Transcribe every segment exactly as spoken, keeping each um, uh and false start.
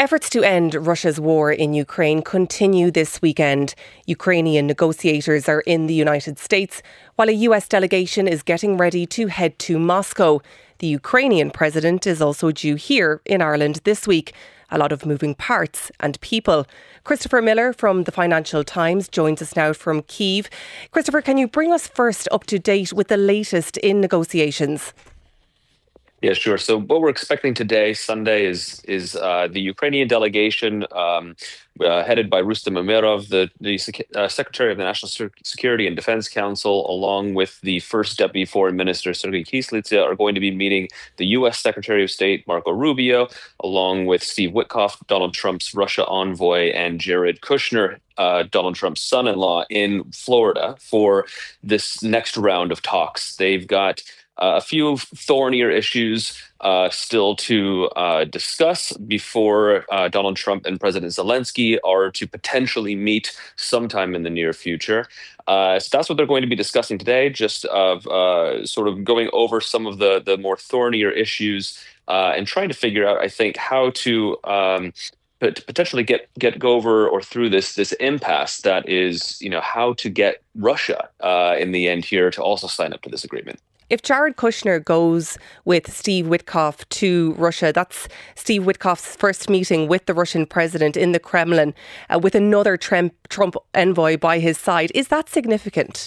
Efforts to end Russia's war in Ukraine continue this weekend. Ukrainian negotiators are in the United States, while a U S delegation is getting ready to head to Moscow. The Ukrainian president is also due here in Ireland this week. A lot of moving parts and people. Christopher Miller from the Financial Times joins us now from Kyiv. Christopher, can you bring us first up to date with the latest in negotiations? Yeah, sure. So what we're expecting today, Sunday, is is uh, the Ukrainian delegation um, uh, headed by Rustem Umerov, the, the uh, Secretary of the National Security and Defense Council, along with the First Deputy Foreign Minister, Sergei Kyslytsya, are going to be meeting the U S Secretary of State, Marco Rubio, along with Steve Witkoff, Donald Trump's Russia envoy, and Jared Kushner, Uh, Donald Trump's son-in-law, in Florida for this next round of talks. They've got uh, a few thornier issues uh, still to uh, discuss before uh, Donald Trump and President Zelensky are to potentially meet sometime in the near future. Uh, so that's what they're going to be discussing today, just of uh, sort of going over some of the, the more thornier issues uh, and trying to figure out, I think, how to um, but potentially get get go over or through this this impasse that is, you know, how to get Russia uh, in the end here to also sign up to this agreement. If Jared Kushner goes with Steve Witkoff to Russia, that's Steve Witkoff's first meeting with the Russian president in the Kremlin, uh, with another Trump, Trump envoy by his side. Is that significant?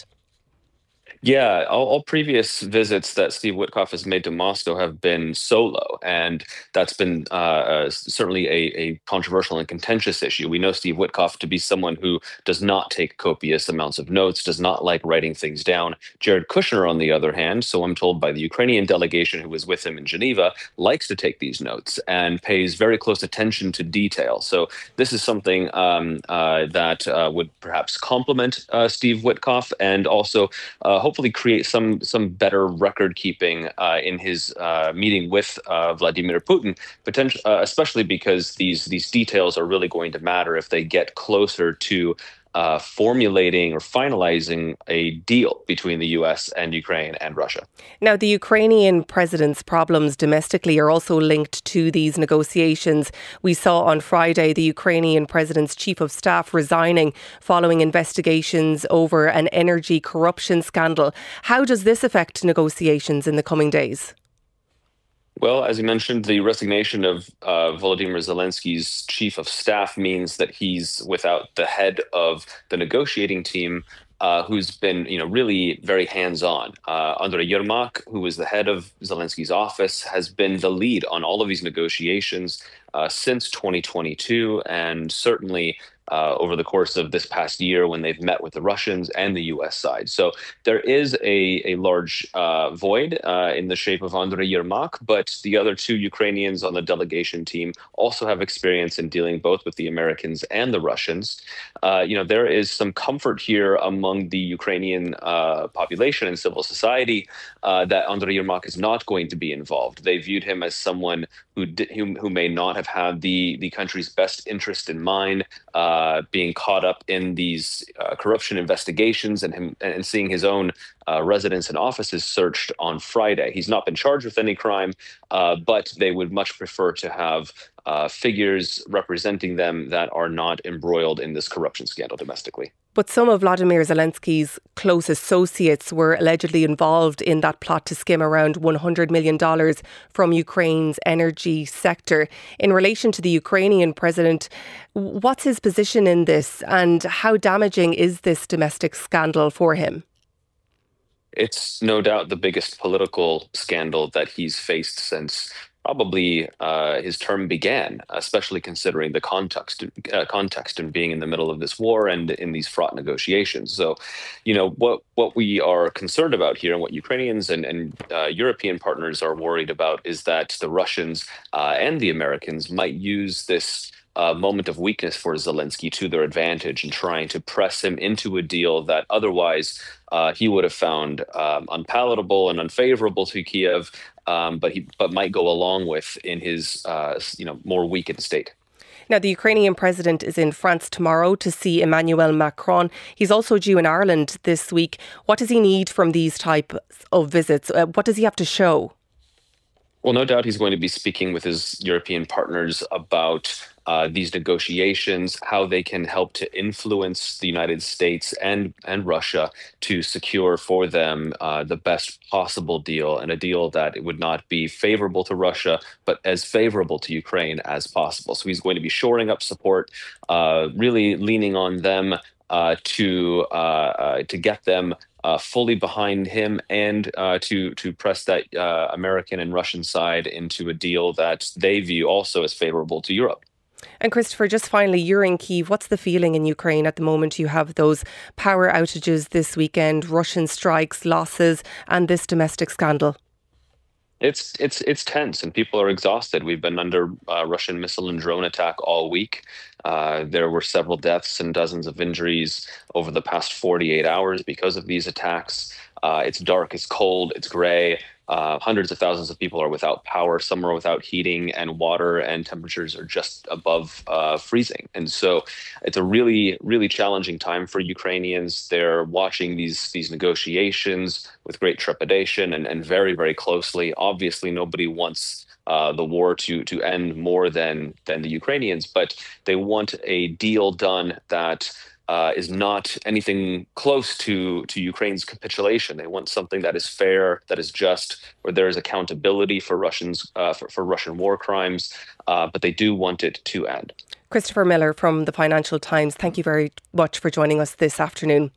Yeah, all, all previous visits that Steve Witkoff has made to Moscow have been solo, and that's been uh, uh, certainly a, a controversial and contentious issue. We know Steve Witkoff to be someone who does not take copious amounts of notes, does not like writing things down. Jared Kushner, on the other hand, so I'm told by the Ukrainian delegation who was with him in Geneva, likes to take these notes and pays very close attention to detail. So this is something um, uh, that uh, would perhaps complement uh, Steve Witkoff and also uh, hopefully create some some better record keeping uh, in his uh, meeting with uh, Vladimir Putin, potentially, uh, especially because these these details are really going to matter if they get closer to uh, formulating or finalizing a deal between the U S and Ukraine and Russia. Now, the Ukrainian president's problems domestically are also linked to these negotiations. We saw on Friday the Ukrainian president's chief of staff resigning following investigations over an energy corruption scandal. How does this affect negotiations in the coming days? Well, as you mentioned, the resignation of uh, Volodymyr Zelensky's chief of staff means that he's without the head of the negotiating team, uh, who's been, you know, really very hands-on. Uh, Andriy Yermak, who is the head of Zelensky's office, has been the lead on all of these negotiations uh, since twenty twenty-two, and certainly Uh, over the course of this past year when they've met with the Russians and the U S side. So there is a, a large uh, void uh, in the shape of Andriy Yermak, but the other two Ukrainians on the delegation team also have experience in dealing both with the Americans and the Russians. Uh, you know, there is some comfort here among the Ukrainian uh, population and civil society uh, that Andriy Yermak is not going to be involved. They viewed him as someone who di- who, who may not have had the, the country's best interest in mind, uh, being caught up in these uh, corruption investigations and him and seeing his own uh, residence and offices searched on Friday. He's not been charged with any crime, uh, but they would much prefer to have uh, figures representing them that are not embroiled in this corruption scandal domestically. But some of Vladimir Zelensky's close associates were allegedly involved in that plot to skim around one hundred million dollars from Ukraine's energy sector. In relation to the Ukrainian president, what's his position in this and how damaging is this domestic scandal for him? It's no doubt the biggest political scandal that he's faced since probably uh, his term began, especially considering the context uh, context and being in the middle of this war and in these fraught negotiations. So, you know, what what we are concerned about here and what Ukrainians and, and uh, European partners are worried about is that the Russians uh, and the Americans might use this uh, moment of weakness for Zelensky to their advantage in trying to press him into a deal that otherwise uh, he would have found um, unpalatable and unfavorable to Kiev, um, but he but might go along with in his uh, you know more weakened state. Now, the Ukrainian president is in France tomorrow to see Emmanuel Macron. He's also due in Ireland this week. What does he need from these types of visits? Uh, what does he have to show? Well, no doubt he's going to be speaking with his European partners about uh, these negotiations, how they can help to influence the United States and and Russia to secure for them uh, the best possible deal, and a deal that it would not be favorable to Russia, but as favorable to Ukraine as possible. So he's going to be shoring up support, uh, really leaning on them uh, to uh, uh, to get them uh, fully behind him, and uh, to to press that uh, American and Russian side into a deal that they view also as favorable to Europe. And Christopher, just finally, you're in Kyiv. What's the feeling in Ukraine at the moment? You have those power outages this weekend, Russian strikes, losses, and this domestic scandal. It's it's it's tense, and people are exhausted. We've been under uh, Russian missile and drone attack all week. Uh, there were several deaths and dozens of injuries over the past forty-eight hours because of these attacks. Uh, it's dark, it's cold, it's gray. Uh, hundreds of thousands of people are without power. Some are without heating and water, and temperatures are just above uh, freezing. And so it's a really, really challenging time for Ukrainians. They're watching these these negotiations with great trepidation and, and very, very closely. Obviously, nobody wants uh, the war to to end more than than the Ukrainians, but they want a deal done that Uh, is not anything close to to Ukraine's capitulation. They want something that is fair, that is just, where there is accountability for Russians uh, for, for Russian war crimes, uh, but they do want it to end. Christopher Miller from the Financial Times, thank you very much for joining us this afternoon.